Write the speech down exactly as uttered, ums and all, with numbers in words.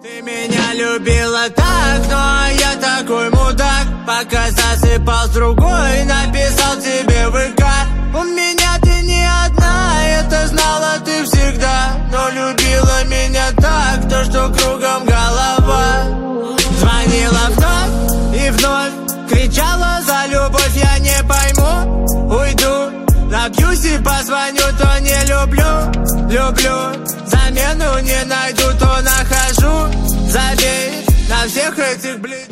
Ты меня любила так, но я такой мудак. Пока засыпал с другой, написал тебе в ВК. У меня ты не одна, это знала ты всегда. Но любила меня так, то что кругом голова. Звонила вновь и вновь, кричала за любовь, я не пойму. Уйду, напьюсь и позвоню, то не люблю. Люблю, замену не найду, то нахожу. Забей на всех этих блин.